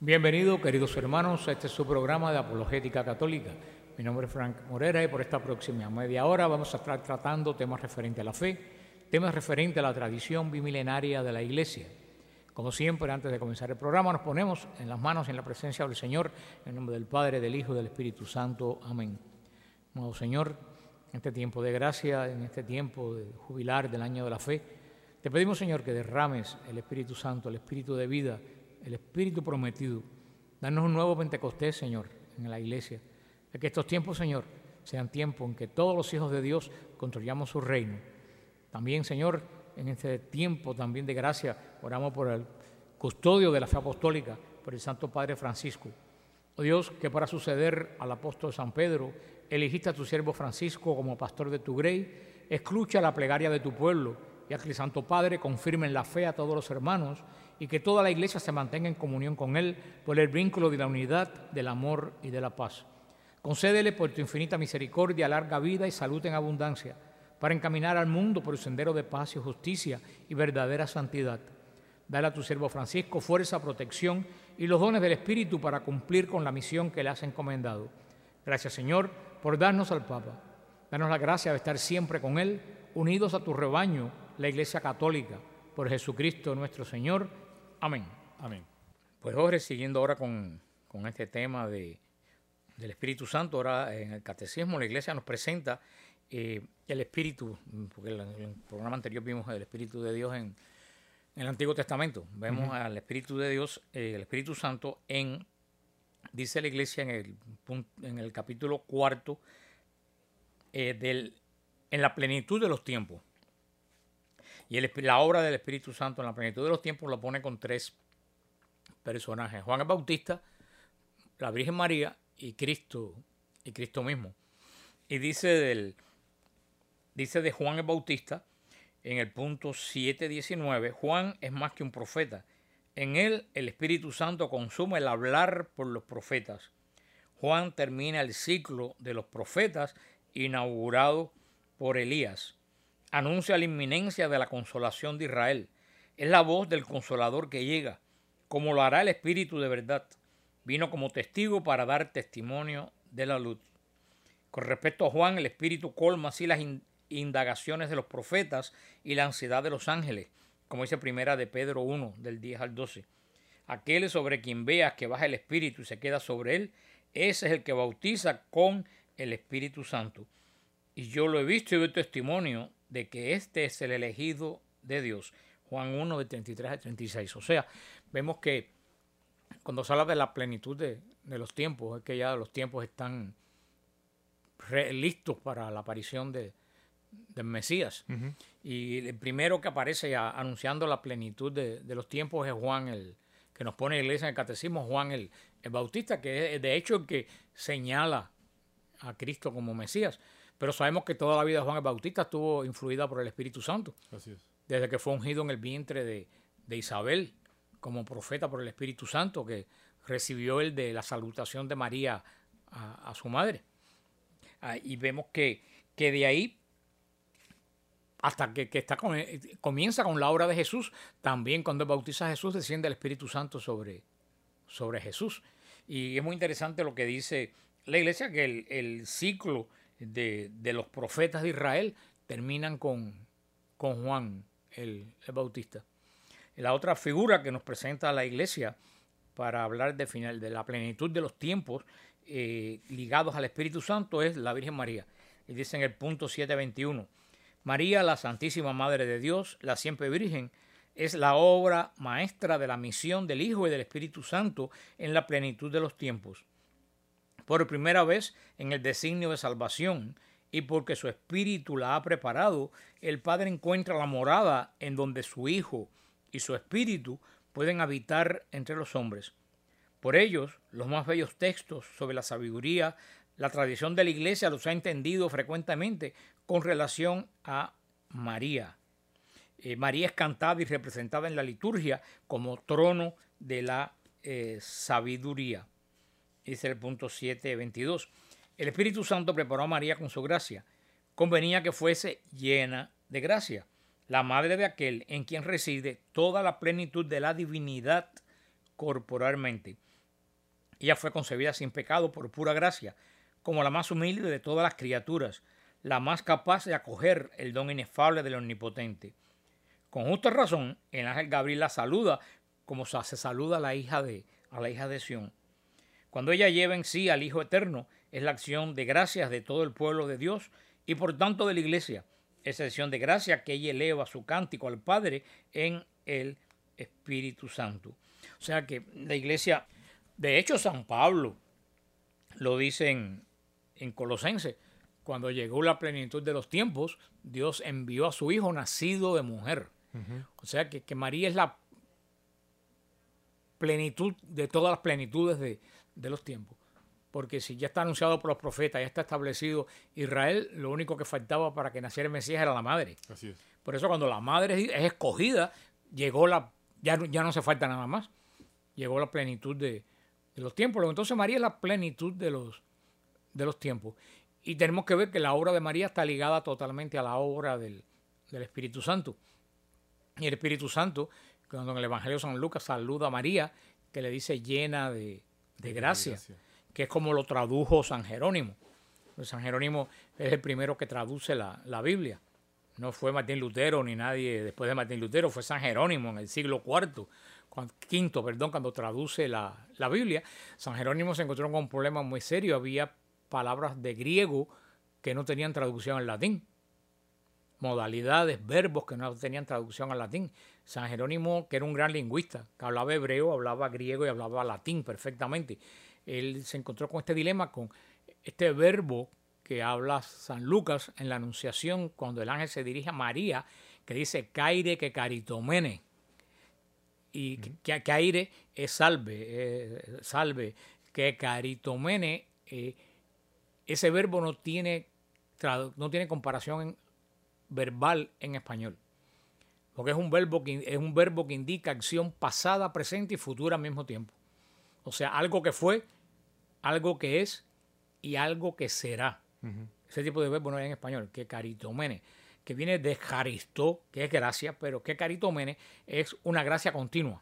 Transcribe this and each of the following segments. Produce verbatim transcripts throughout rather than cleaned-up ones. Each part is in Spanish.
Bienvenidos, queridos hermanos, a este es su programa de Apologética Católica. Mi nombre es Frank Morera y por esta próxima media hora vamos a estar tratando temas referentes a la fe, temas referentes a la tradición bimilenaria de la Iglesia. Como siempre, antes de comenzar el programa, nos ponemos en las manos y en la presencia del Señor, en nombre del Padre, del Hijo y del Espíritu Santo. Amén. Amado Señor, en este tiempo de gracia, en este tiempo de jubilar del año de la fe, te pedimos, Señor, que derrames el Espíritu Santo, el Espíritu de vida, el Espíritu prometido. Danos un nuevo Pentecostés, Señor, en la Iglesia. De que estos tiempos, Señor, sean tiempos en que todos los hijos de Dios construyamos su reino. También, Señor, en este tiempo también de gracia, oramos por el custodio de la fe apostólica, por el Santo Padre Francisco. Oh Dios, que para suceder al apóstol San Pedro, elegiste a tu siervo Francisco como pastor de tu grey, escucha la plegaria de tu pueblo, y a que el Santo Padre confirme en la fe a todos los hermanos, y que toda la Iglesia se mantenga en comunión con Él por el vínculo de la unidad, del amor y de la paz. Concédele por tu infinita misericordia larga vida y salud en abundancia, para encaminar al mundo por el sendero de paz y justicia y verdadera santidad. Dale a tu siervo Francisco fuerza, protección y los dones del Espíritu para cumplir con la misión que le has encomendado. Gracias, Señor, por darnos al Papa. Danos la gracia de estar siempre con Él, unidos a tu rebaño, la Iglesia Católica, por Jesucristo nuestro Señor. Amén. Amén. Pues Jorge, siguiendo ahora con, con este tema de, del Espíritu Santo, ahora en el Catecismo la Iglesia nos presenta eh, el Espíritu, porque en el programa anterior vimos el Espíritu de Dios en, en el Antiguo Testamento. Vemos uh-huh. al Espíritu de Dios, eh, el Espíritu Santo, en, dice la Iglesia en el, en el capítulo cuarto, eh, del, en la plenitud de los tiempos. Y el, la obra del Espíritu Santo en la plenitud de los tiempos lo pone con tres personajes: Juan el Bautista, la Virgen María y Cristo, y Cristo mismo. Y dice, del, dice de Juan el Bautista, en el punto siete diecinueve, Juan es más que un profeta. En él el Espíritu Santo consume el hablar por los profetas. Juan termina el ciclo de los profetas inaugurado por Elías. Anuncia la inminencia de la consolación de Israel. Es la voz del Consolador que llega, como lo hará el Espíritu de verdad. Vino como testigo para dar testimonio de la luz. Con respecto a Juan, el Espíritu colma así las indagaciones de los profetas y la ansiedad de los ángeles, como dice primera de Pedro uno, del diez al doce. Aquel sobre quien veas que baja el Espíritu y se queda sobre él, ese es el que bautiza con el Espíritu Santo. Y yo lo he visto y doy testimonio de que este es el elegido de Dios. Juan uno, de treinta y tres al treinta y seis. O sea, vemos que cuando se habla de la plenitud de, de los tiempos, es que ya los tiempos están re, listos para la aparición de, del Mesías. Uh-huh. Y el primero que aparece ya anunciando la plenitud de, de los tiempos es Juan, el que nos pone en la iglesia en el catecismo, Juan el, el Bautista, que es de hecho el que señala a Cristo como Mesías. Pero sabemos que toda la vida de Juan el Bautista estuvo influida por el Espíritu Santo. Así es. Desde que fue ungido en el vientre de, de Isabel como profeta por el Espíritu Santo, que recibió el de la salutación de María a, a su madre. Ah, y vemos que, que de ahí hasta que, que está con, comienza con la obra de Jesús, también cuando bautiza a Jesús desciende el Espíritu Santo sobre, sobre Jesús. Y es muy interesante lo que dice la Iglesia, que el, el ciclo De, de los profetas de Israel terminan con, con Juan el, el Bautista. La otra figura que nos presenta la Iglesia para hablar de, final, de la plenitud de los tiempos eh, ligados al Espíritu Santo es la Virgen María. Y dice en el punto siete veintiuno, María, la Santísima Madre de Dios, la siempre Virgen, es la obra maestra de la misión del Hijo y del Espíritu Santo en la plenitud de los tiempos. Por primera vez en el designio de salvación y porque su Espíritu la ha preparado, el Padre encuentra la morada en donde su Hijo y su Espíritu pueden habitar entre los hombres. Por ellos, los más bellos textos sobre la sabiduría, la tradición de la Iglesia los ha entendido frecuentemente con relación a María. Eh, María es cantada y representada en la liturgia como trono de la eh, sabiduría. Dice el punto siete veintidós. El Espíritu Santo preparó a María con su gracia. Convenía que fuese llena de gracia, la madre de aquel en quien reside toda la plenitud de la divinidad corporalmente. Ella fue concebida sin pecado por pura gracia, como la más humilde de todas las criaturas, la más capaz de acoger el don inefable del Omnipotente. Con justa razón, el ángel Gabriel la saluda como se saluda a la hija de, a la hija de Sión. Cuando ella lleva en sí al Hijo Eterno, es la acción de gracias de todo el pueblo de Dios y por tanto de la Iglesia. Esa acción de gracias que ella eleva su cántico al Padre en el Espíritu Santo. O sea que la Iglesia, de hecho San Pablo lo dice en, en Colosenses, cuando llegó la plenitud de los tiempos, Dios envió a su Hijo nacido de mujer. Uh-huh. O sea que, que María es la plenitud de todas las plenitudes de, de los tiempos. Porque si ya está anunciado por los profetas, ya está establecido Israel, lo único que faltaba para que naciera el Mesías era la madre. Así es. Por eso cuando la madre es escogida, llegó la, ya, ya no se falta nada más. Llegó la plenitud de, de los tiempos. Entonces María es la plenitud de los, de los tiempos. Y tenemos que ver que la obra de María está ligada totalmente a la obra del, del Espíritu Santo. Y el Espíritu Santo, cuando en el Evangelio de San Lucas saluda a María, que le dice llena de, de gracia, gracia, que es como lo tradujo San Jerónimo. San Jerónimo es el primero que traduce la, la Biblia. No fue Martín Lutero ni nadie después de Martín Lutero, fue San Jerónimo en el siglo cuarto, quinto, perdón, cuando traduce la, la Biblia. San Jerónimo se encontró con un problema muy serio. Había palabras de griego que no tenían traducción al latín. Modalidades, verbos que no tenían traducción al latín. San Jerónimo, que era un gran lingüista, que hablaba hebreo, hablaba griego y hablaba latín perfectamente. Él se encontró con este dilema, con este verbo que habla San Lucas en la Anunciación, cuando el ángel se dirige a María, que dice caire que caritomene. Y uh-huh. que caire es salve, eh, salve, que caritomene, eh, ese verbo no tiene, no tiene comparación en, verbal en español. Porque es un verbo que es un verbo que indica acción pasada, presente y futura al mismo tiempo. O sea, algo que fue, algo que es y algo que será. Uh-huh. Ese tipo de verbo no hay en español, que caritomene, que viene de charistó, que es gracia, pero que caritomene es una gracia continua,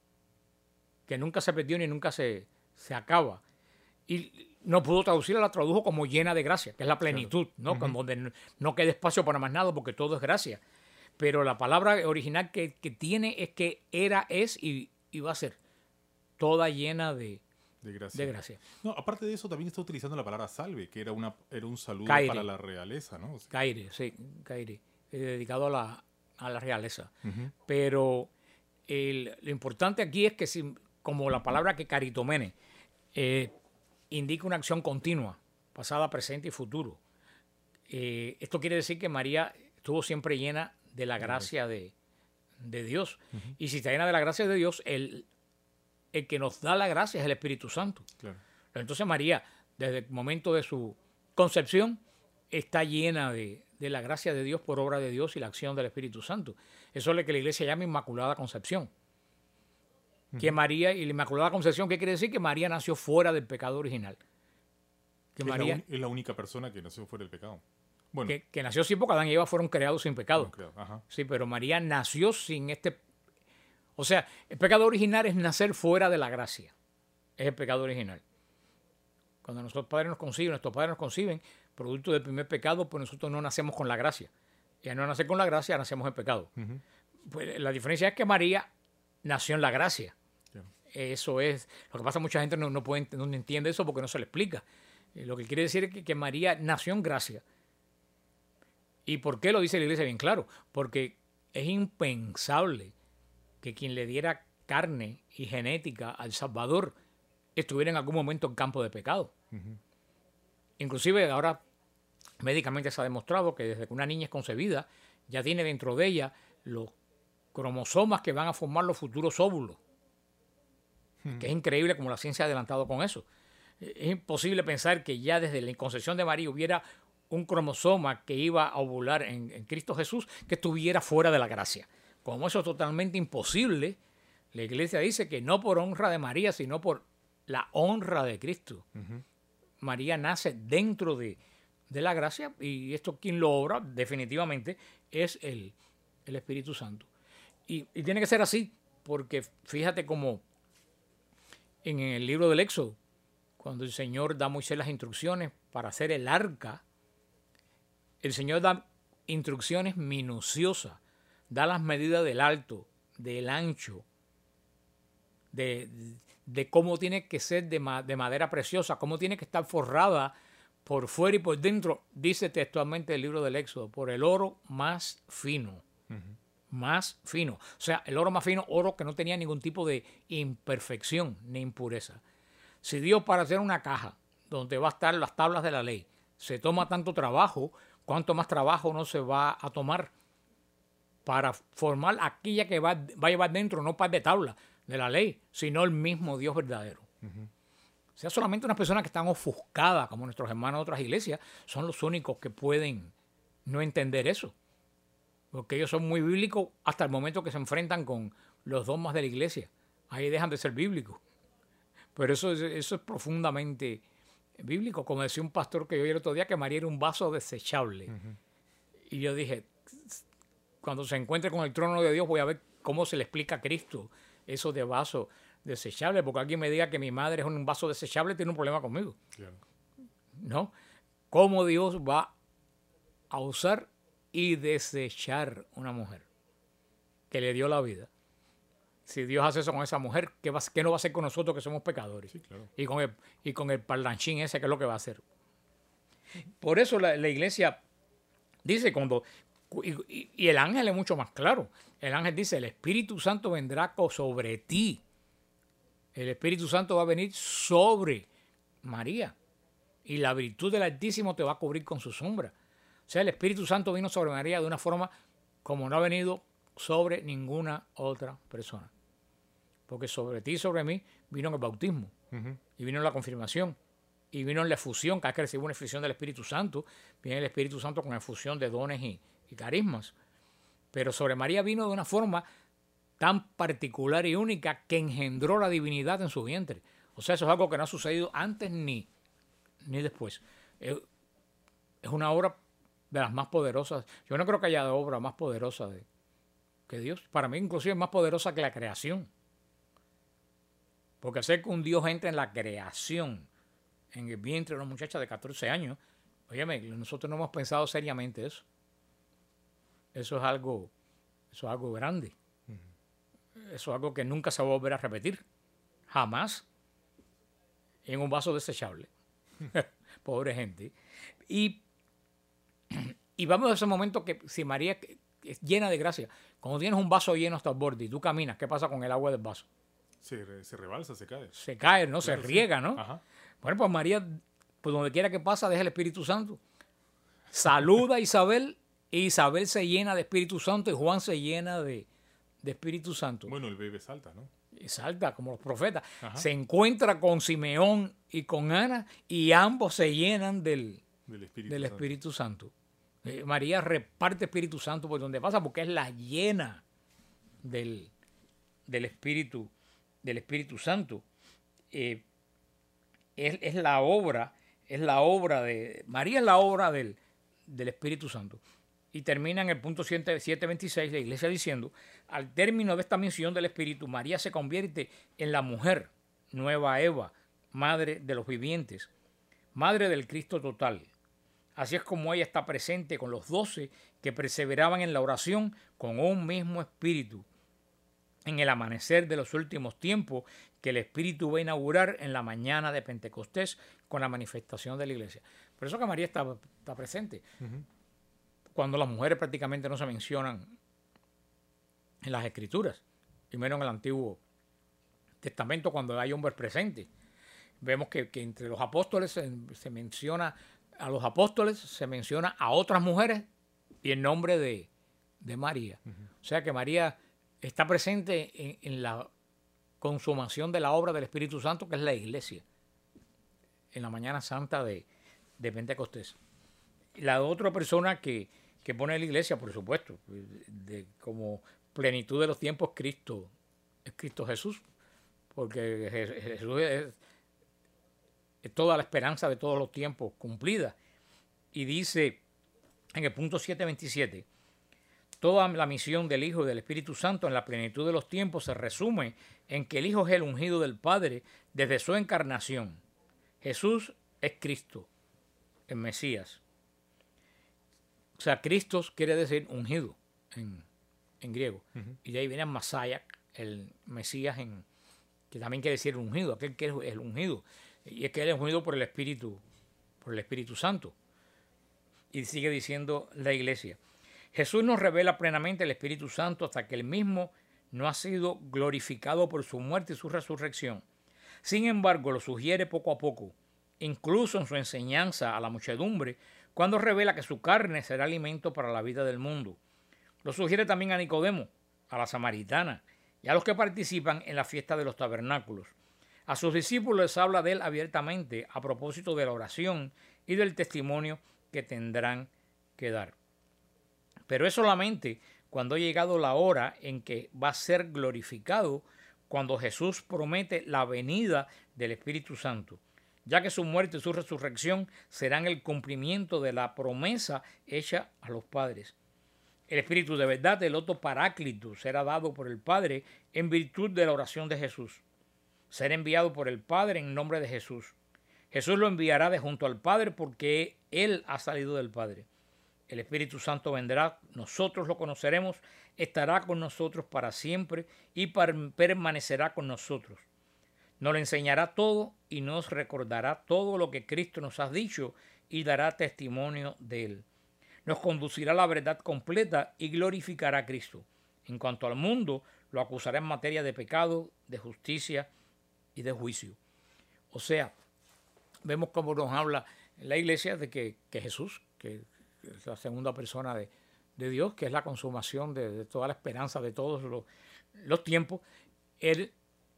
que nunca se perdió ni nunca se, se acaba. Y no pudo traducirla, la tradujo como llena de gracia, que es la plenitud, claro. ¿no? Uh-huh. Como donde no, no queda espacio para más nada porque todo es gracia. Pero la palabra original que, que tiene es que era, es y, y va a ser toda llena de, de gracia. de gracia. No, aparte de eso también está utilizando la palabra salve, que era, una, era un saludo caire. Para la realeza, ¿no? O sea, caire, sí, caire, eh, dedicado a la, a la realeza. Uh-huh. Pero el, lo importante aquí es que si, como la palabra que caritomene, eh, indica una acción continua, pasada, presente y futuro. Eh, esto quiere decir que María estuvo siempre llena de la gracia de, de Dios. Uh-huh. Y si está llena de la gracia de Dios, el, el que nos da la gracia es el Espíritu Santo. Claro. Entonces María, desde el momento de su concepción, está llena de, de la gracia de Dios por obra de Dios y la acción del Espíritu Santo. Eso es lo que la Iglesia llama Inmaculada Concepción. Que María, y la Inmaculada Concepción, ¿qué quiere decir? Que María nació fuera del pecado original. Que es, María, la un, es la única persona que nació fuera del pecado. Bueno. Que, que nació sí, porque Adán y Eva fueron creados sin pecado. Creado, ajá. Sí, pero María nació sin este... O sea, el pecado original es nacer fuera de la gracia. Es el pecado original. Cuando nuestros padres nos conciben, nuestros padres nos conciben, producto del primer pecado, pues nosotros no nacemos con la gracia. Y al no nacer con la gracia, nacemos en pecado. Uh-huh. Pues la diferencia es que María nació en la gracia. Eso es, lo que pasa, mucha gente no, no, puede, no entiende eso porque no se le explica. Eh, lo que quiere decir es que, que María nació en gracia. ¿Y por qué lo dice la Iglesia bien claro? Porque es impensable que quien le diera carne y genética al Salvador estuviera en algún momento en campo de pecado. Uh-huh. Inclusive ahora médicamente se ha demostrado que desde que una niña es concebida ya tiene dentro de ella los cromosomas que van a formar los futuros óvulos. Que es increíble como la ciencia ha adelantado con eso. Es imposible pensar que ya desde la concepción de María hubiera un cromosoma que iba a ovular en, en Cristo Jesús que estuviera fuera de la gracia. Como eso es totalmente imposible, la Iglesia dice que no por honra de María, sino por la honra de Cristo. Uh-huh. María nace dentro de, de la gracia y esto quien lo obra definitivamente es el, el Espíritu Santo. Y, y tiene que ser así, porque fíjate cómo en el libro del Éxodo, cuando el Señor da a Moisés las instrucciones para hacer el arca, el Señor da instrucciones minuciosas, da las medidas del alto, del ancho, de, de cómo tiene que ser de, ma, de madera preciosa, cómo tiene que estar forrada por fuera y por dentro, dice textualmente el libro del Éxodo, por el oro más fino. Uh-huh. Más fino. O sea, el oro más fino, oro que no tenía ningún tipo de imperfección ni impureza. Si Dios, para hacer una caja donde va a estar las tablas de la ley, se toma tanto trabajo, ¿cuánto más trabajo no se va a tomar para formar aquella que va, va a llevar dentro, no par de tablas de la ley, sino el mismo Dios verdadero? Uh-huh. O sea, solamente unas personas que están ofuscadas, como nuestros hermanos de otras iglesias, son los únicos que pueden no entender eso. Porque ellos son muy bíblicos hasta el momento que se enfrentan con los dogmas de la iglesia. Ahí dejan de ser bíblicos. Pero eso, eso es profundamente bíblico. Como decía un pastor que yo oí el otro día, que María era un vaso desechable. Uh-huh. Y yo dije, cuando se encuentre con el trono de Dios, voy a ver cómo se le explica a Cristo eso de vaso desechable. Porque alguien me diga que mi madre es un vaso desechable, tiene un problema conmigo. Claro. ¿No? ¿Cómo Dios va a usar y desechar una mujer que le dio la vida? Si Dios hace eso con esa mujer, ¿qué, va, qué no va a hacer con nosotros que somos pecadores? Sí, claro. Y con el, y con el parlanchín ese, ¿qué es lo que va a hacer? Por eso la, la iglesia dice cuando... Y, y, y el ángel es mucho más claro. El ángel dice, el Espíritu Santo vendrá sobre ti. El Espíritu Santo va a venir sobre María. Y la virtud del Altísimo te va a cubrir con su sombra. O sea, el Espíritu Santo vino sobre María de una forma como no ha venido sobre ninguna otra persona. Porque sobre ti y sobre mí vino en el bautismo, uh-huh. y vino en la confirmación, y vino en la efusión, cada vez que recibe una efusión del Espíritu Santo, viene el Espíritu Santo con la efusión de dones y, y carismas. Pero sobre María vino de una forma tan particular y única que engendró la divinidad en su vientre. O sea, eso es algo que no ha sucedido antes ni, ni después. Es, es una obra de las más poderosas. Yo no creo que haya obra más poderosa de, que Dios. Para mí, inclusive, es más poderosa que la creación. Porque hacer que un Dios entre en la creación, en el vientre de una muchacha de catorce años, óyeme, nosotros no hemos pensado seriamente eso. Eso es algo, eso es algo grande. Uh-huh. Eso es algo que nunca se va a volver a repetir. Jamás. En un vaso desechable. Pobre gente. Y, y vamos a ese momento que si María es llena de gracia, cuando tienes un vaso lleno hasta el borde y tú caminas, ¿qué pasa con el agua del vaso? Se, se rebalsa, se cae. Se cae, ¿no? Claro, se riega, sí. ¿no? Ajá. Bueno, pues María, pues donde quiera que pasa, deja el Espíritu Santo. Saluda a Isabel y Isabel se llena de Espíritu Santo y Juan se llena de, de Espíritu Santo. Bueno, el bebé salta, ¿no? Y salta, como los profetas. Ajá. Se encuentra con Simeón y con Ana y ambos se llenan del, del Espíritu del Santo. Espíritu Santo. Eh, María reparte Espíritu Santo por donde pasa porque es la llena del, del Espíritu del Espíritu Santo. Eh, es, es la obra, es la obra de... María es la obra del, del Espíritu Santo. Y termina en el punto siete veintiséis la iglesia diciendo, al término de esta misión del Espíritu, María se convierte en la mujer, nueva Eva, madre de los vivientes, madre del Cristo total. Así es como ella está presente con los doce que perseveraban en la oración con un mismo espíritu. En el amanecer de los últimos tiempos que el Espíritu va a inaugurar en la mañana de Pentecostés con la manifestación de la iglesia. Por eso que María está, está presente. Uh-huh. Cuando las mujeres prácticamente no se mencionan en las Escrituras, primero en el Antiguo Testamento cuando hay hombres presentes. Vemos que, que entre los apóstoles se, se menciona a los apóstoles, se menciona a otras mujeres y el nombre de, de María. Uh-huh. O sea que María está presente en, en la consumación de la obra del Espíritu Santo, que es la iglesia, en la mañana santa de, de Pentecostés. La otra persona que, que pone la iglesia, por supuesto, de, como plenitud de los tiempos, Cristo, es Cristo Jesús, porque Jesús es, es toda la esperanza de todos los tiempos cumplida. Y dice en el punto siete veintisiete, toda la misión del Hijo y del Espíritu Santo en la plenitud de los tiempos se resume en que el Hijo es el ungido del Padre desde su encarnación. Jesús es Cristo, el Mesías. O sea, Cristo quiere decir ungido en, en griego. Uh-huh. Y de ahí viene el Masaya, el Mesías, en, que también quiere decir ungido, aquel que es el ungido. Y es que él es ungido por el Espíritu, por el Espíritu Santo. Y sigue diciendo la iglesia. Jesús nos revela plenamente el Espíritu Santo hasta que el mismo no ha sido glorificado por su muerte y su resurrección. Sin embargo, lo sugiere poco a poco, incluso en su enseñanza a la muchedumbre, cuando revela que su carne será alimento para la vida del mundo. Lo sugiere también a Nicodemo, a la samaritana y a los que participan en la fiesta de los tabernáculos. A sus discípulos les habla de él abiertamente a propósito de la oración y del testimonio que tendrán que dar. Pero es solamente cuando ha llegado la hora en que va a ser glorificado, cuando Jesús promete la venida del Espíritu Santo, ya que su muerte y su resurrección serán el cumplimiento de la promesa hecha a los padres. El Espíritu de verdad, el otro Paráclito, será dado por el Padre en virtud de la oración de Jesús. Será enviado por el Padre en nombre de Jesús. Jesús lo enviará de junto al Padre porque Él ha salido del Padre. El Espíritu Santo vendrá, nosotros lo conoceremos, estará con nosotros para siempre y permanecerá con nosotros. Nos enseñará todo y nos recordará todo lo que Cristo nos ha dicho y dará testimonio de Él. Nos conducirá a la verdad completa y glorificará a Cristo. En cuanto al mundo, lo acusará en materia de pecado, de justicia y de juicio. O sea, vemos cómo nos habla la iglesia de que, que Jesús, que es la segunda persona de, de Dios, que es la consumación de, de toda la esperanza de todos los, los tiempos, Él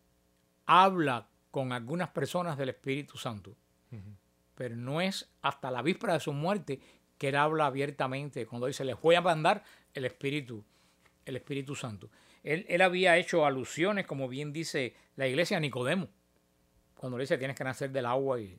habla con algunas personas del Espíritu Santo, uh-huh. pero no es hasta la víspera de su muerte que Él habla abiertamente, cuando dice, les voy a mandar el Espíritu, el Espíritu Santo. Él, él había hecho alusiones, como bien dice la iglesia, a Nicodemo, cuando le dice, tienes que nacer del agua y,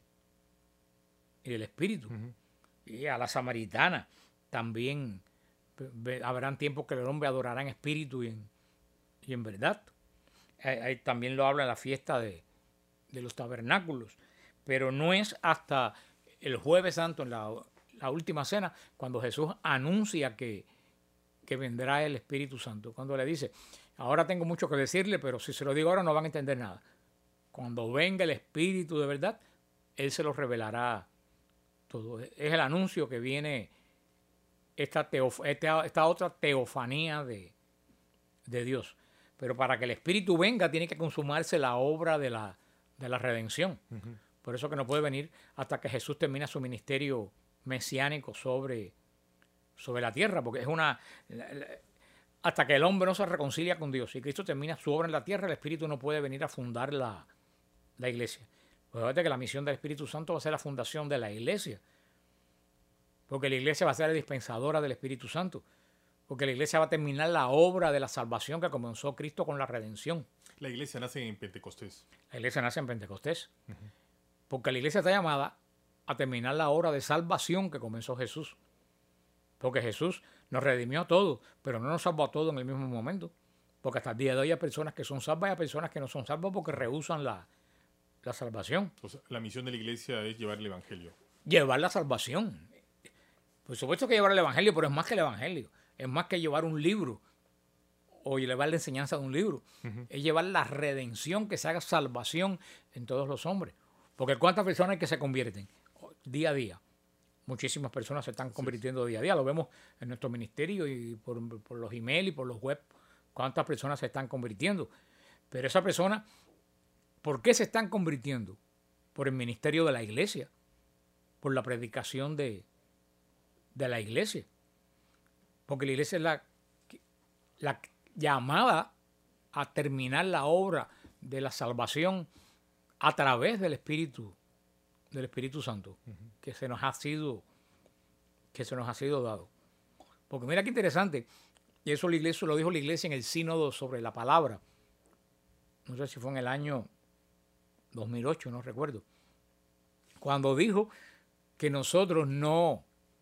y del Espíritu. Uh-huh. Y a la samaritana también habrán tiempos que el hombre adorará en espíritu y en, y en verdad. Ahí, ahí también lo habla en la fiesta de, de los tabernáculos. Pero no es hasta el Jueves Santo, en la, la última cena, cuando Jesús anuncia que, que vendrá el Espíritu Santo. Cuando le dice, ahora tengo mucho que decirle, pero si se lo digo ahora no van a entender nada. Cuando venga el Espíritu de verdad, Él se lo revelará todo. Es el anuncio que viene esta, teof- esta, esta otra teofanía de, de Dios. Pero para que el Espíritu venga tiene que consumarse la obra de la, de la redención. Uh-huh. Por eso que no puede venir hasta que Jesús termine su ministerio mesiánico sobre, sobre la tierra, porque es una... La, la, hasta que el hombre no se reconcilia con Dios y Cristo termina su obra en la tierra, el Espíritu no puede venir a fundar la, la iglesia. Pues fíjate que la misión del Espíritu Santo va a ser la fundación de la iglesia, porque la iglesia va a ser la dispensadora del Espíritu Santo, porque la iglesia va a terminar la obra de la salvación que comenzó Cristo con la redención. La iglesia nace en Pentecostés. La iglesia nace en Pentecostés, uh-huh. porque la iglesia está llamada a terminar la obra de salvación que comenzó Jesús, porque Jesús nos redimió a todos, pero no nos salvó a todos en el mismo momento, porque hasta el día de hoy hay personas que son salvas y hay personas que no son salvas porque rehúsan la la salvación. O sea, la misión de la iglesia es llevar el evangelio. Llevar la salvación. Por supuesto que llevar el evangelio, pero es más que el evangelio. Es más que llevar un libro o llevar la enseñanza de un libro. Uh-huh. Es llevar la redención, que se haga salvación en todos los hombres. Porque ¿cuántas personas hay que se convierten? Día a día. Muchísimas personas se están convirtiendo sí. día a día. Lo vemos en nuestro ministerio y por, por los emails y por los web. ¿Cuántas personas se están convirtiendo? Pero esa persona... ¿Por qué se están convirtiendo? Por el ministerio de la iglesia, por la predicación de, de la iglesia. Porque la iglesia es la, la llamada a terminar la obra de la salvación a través del Espíritu, del Espíritu Santo, uh-huh. que se nos ha sido, que se nos ha sido dado. Porque mira qué interesante, y eso la iglesia, lo dijo la iglesia en el sínodo sobre la palabra. No sé si fue en el año dos mil ocho, no recuerdo, cuando dijo que nosotros no,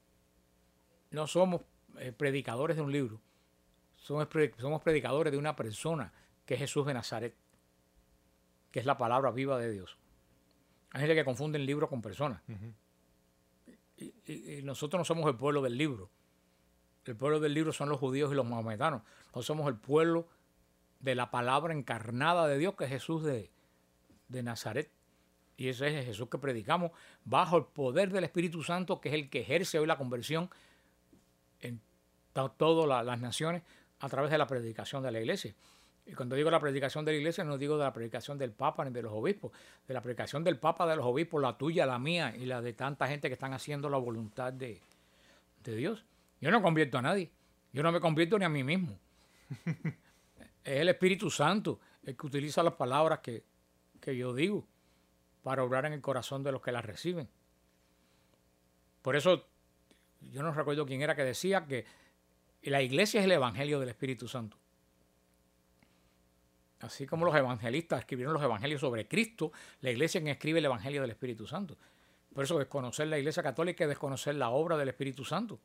no somos eh, predicadores de un libro, somos, pre, somos predicadores de una persona que es Jesús de Nazaret, que es la palabra viva de Dios. Hay gente que confunde el libro con personas. Uh-huh. y, y, y nosotros no somos el pueblo del libro. El pueblo del libro son los judíos y los mahometanos. Nosotros somos el pueblo de la palabra encarnada de Dios, que es Jesús de, de Nazaret. Y ese es el Jesús que predicamos bajo el poder del Espíritu Santo, que es el que ejerce hoy la conversión en todas la, las naciones a través de la predicación de la iglesia. Y cuando digo la predicación de la iglesia, no digo de la predicación del Papa ni de los obispos, de la predicación del Papa, de los obispos, la tuya, la mía y la de tanta gente que están haciendo la voluntad de, de Dios. Yo no convierto a nadie, yo no me convierto ni a mí mismo. Es el Espíritu Santo el que utiliza las palabras que, que yo digo para obrar en el corazón de los que las reciben. Por eso, yo no recuerdo quién era que decía que la iglesia es el evangelio del Espíritu Santo. Así como los evangelistas escribieron los evangelios sobre Cristo, la iglesia es quien escribe el evangelio del Espíritu Santo. Por eso desconocer la iglesia católica es desconocer la obra del Espíritu Santo.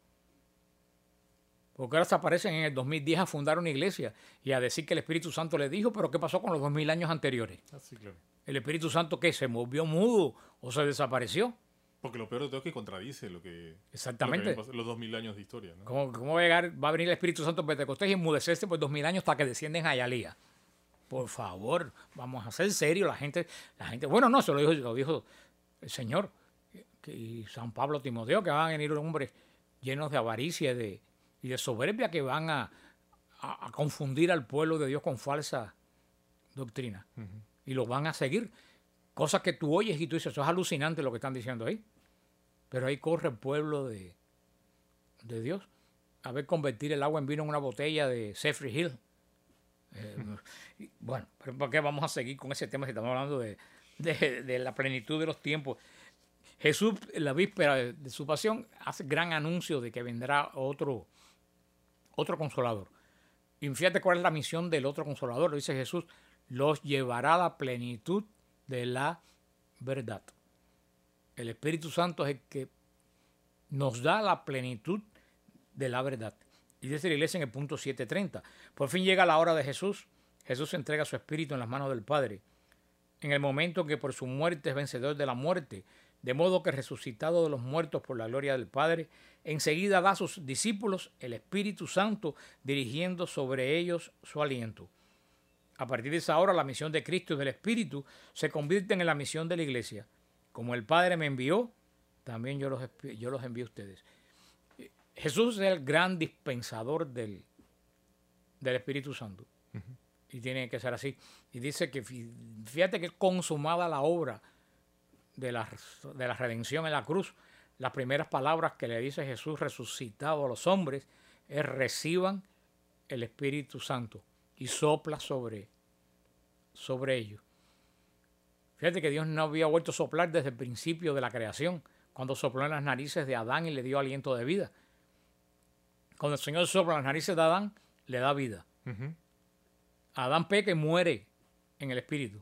Porque ahora se aparecen en el dos mil diez a fundar una iglesia y a decir que el Espíritu Santo le dijo, pero ¿qué pasó con los dos mil años anteriores? Ah, sí, claro. ¿El Espíritu Santo qué? ¿Se movió mudo o se desapareció? Porque lo peor de todo es que contradice lo que... Exactamente. Lo que los dos mil años de historia, ¿no? ¿Cómo, cómo va, a llegar, va a venir el Espíritu Santo en Pentecostés y enmudecerse por dos mil años hasta que descienden a Hialeah? Por favor, vamos a ser serios. La gente, la gente, bueno, no, se lo dijo, lo dijo el Señor y San Pablo a Timoteo, que van a venir hombres llenos de avaricia de, y de soberbia que van a, a, a confundir al pueblo de Dios con falsa doctrina. Uh-huh. Y los van a seguir. Cosas que tú oyes y tú dices, eso es alucinante lo que están diciendo ahí. Pero ahí corre el pueblo de, de Dios a ver convertir el agua en vino en una botella de Zephyr Hill. Eh, bueno, pero ¿por qué vamos a seguir con ese tema si estamos hablando de, de, de la plenitud de los tiempos? Jesús, en la víspera de, de su pasión, hace gran anuncio de que vendrá otro, otro consolador. Y fíjate cuál es la misión del otro consolador. Lo dice Jesús, los llevará a la plenitud de la verdad. El Espíritu Santo es el que nos da la plenitud de la verdad. Y dice la iglesia en el punto siete treinta. Por fin llega la hora de Jesús. Jesús entrega su espíritu en las manos del Padre. En el momento que por su muerte es vencedor de la muerte, de modo que resucitado de los muertos por la gloria del Padre, enseguida da a sus discípulos el Espíritu Santo, dirigiendo sobre ellos su aliento. A partir de esa hora, la misión de Cristo y del Espíritu se convierten en la misión de la iglesia. Como el Padre me envió, también yo los, yo los envío a ustedes. Jesús es el gran dispensador del, del Espíritu Santo. Uh-huh. Y tiene que ser así. Y dice que, fíjate que consumada la obra de la, de la redención en la cruz, las primeras palabras que le dice Jesús resucitado a los hombres es reciban el Espíritu Santo y sopla sobre, sobre ellos. Fíjate que Dios no había vuelto a soplar desde el principio de la creación, cuando sopló en las narices de Adán y le dio aliento de vida. Cuando el Señor sopla en las narices de Adán, le da vida. Uh-huh. Adán peca y muere en el Espíritu.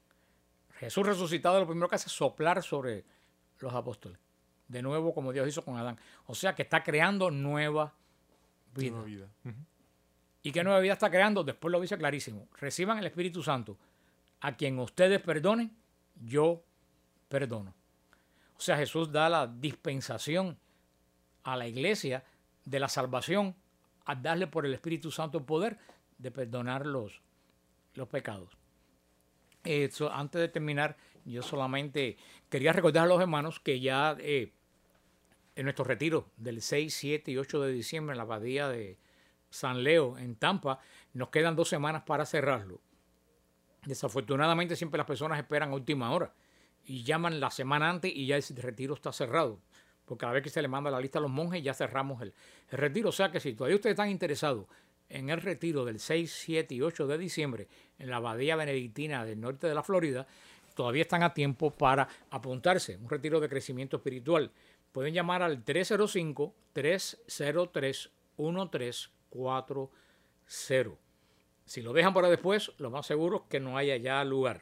Jesús resucitado lo primero que hace es soplar sobre los apóstoles. De nuevo, como Dios hizo con Adán. O sea que está creando nueva vida. Nueva vida. Uh-huh. ¿Y qué nueva vida está creando? Después lo dice clarísimo. Reciban el Espíritu Santo. A quien ustedes perdonen, yo perdono. O sea, Jesús da la dispensación a la iglesia de la salvación al darle por el Espíritu Santo el poder de perdonar los, los pecados. Eso, antes de terminar, yo solamente quería recordar a los hermanos que ya eh, en nuestro retiro del seis, siete y ocho de diciembre en la abadía de San Leo en Tampa, nos quedan dos semanas para cerrarlo. Desafortunadamente siempre las personas esperan a última hora y llaman la semana antes y ya el retiro está cerrado. Porque cada vez que se le manda la lista a los monjes ya cerramos el, el retiro. O sea que si todavía ustedes están interesados en el retiro del seis, siete y ocho de diciembre en la abadía benedictina del norte de la Florida, todavía están a tiempo para apuntarse. Un retiro de crecimiento espiritual. Pueden llamar al tres cero cinco, tres cero tres, uno tres cuatro cero. Si lo dejan para después, lo más seguro es que no haya ya lugar.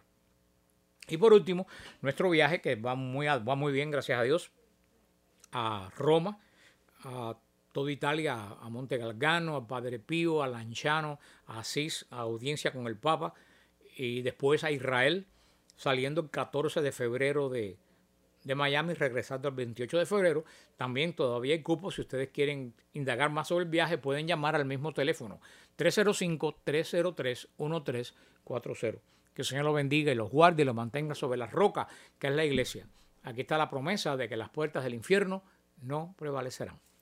Y por último, nuestro viaje que va muy, va muy bien, gracias a Dios, a Roma, a toda Italia, a Monte Galgano, a Padre Pío, a Lanciano, a Asís, a audiencia con el Papa, y después a Israel, saliendo el catorce de febrero de, de Miami, regresando el veintiocho de febrero. También todavía hay cupos. Si ustedes quieren indagar más sobre el viaje, pueden llamar al mismo teléfono, tres cero cinco, tres cero tres, uno tres cuatro cero. Que el Señor los bendiga y los guarde y los mantenga sobre la roca que es la iglesia. Aquí está la promesa de que las puertas del infierno no prevalecerán.